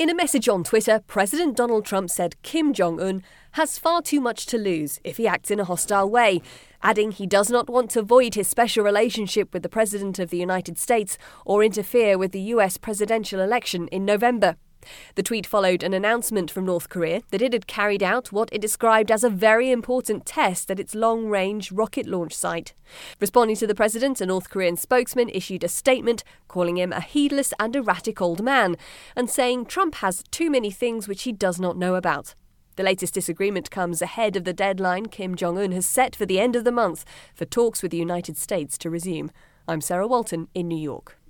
In a message on Twitter, President Donald Trump said Kim Jong-un has far too much to lose if he acts in a hostile way, adding he does not want to void his special relationship with the President of the United States or interfere with the US presidential election in November. The tweet followed an announcement from North Korea that it had carried out what it described as a very important test at its long-range rocket launch site. Responding to the president, a North Korean spokesman issued a statement calling him a heedless and erratic old man and saying Trump has too many things which he does not know about. The latest disagreement comes ahead of the deadline Kim Jong-un has set for the end of the month for talks with the United States to resume. I'm Sarah Walton in New York.